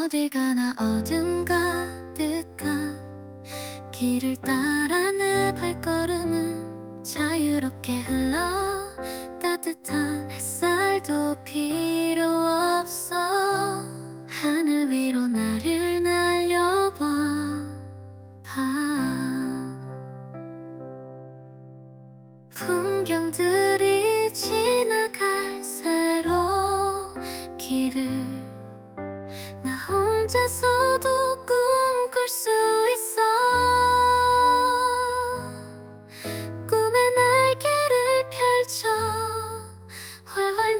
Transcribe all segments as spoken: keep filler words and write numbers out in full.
어딜 가나 어둠 가득한 길을 따라 내 발걸음은 자유롭게 흘러 따뜻한 햇살도 필요 없어. 하늘 위로 나를 날려봐 풍경들이 지나갈 새로 길을 나 혼자서도 꿈꿀 수 있어. 꿈의 날개를 펼쳐 훨훨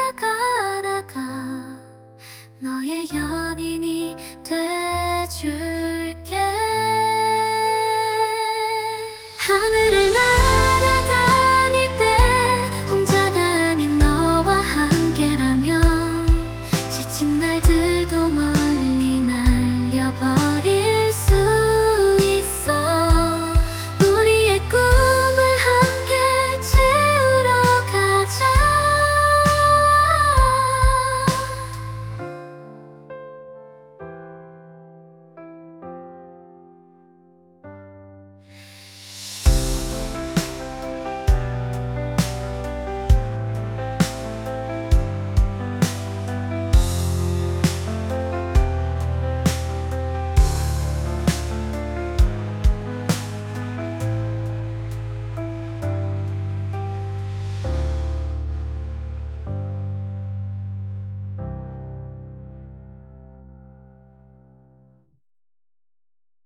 날아가 나가 너의 연인이 돼줄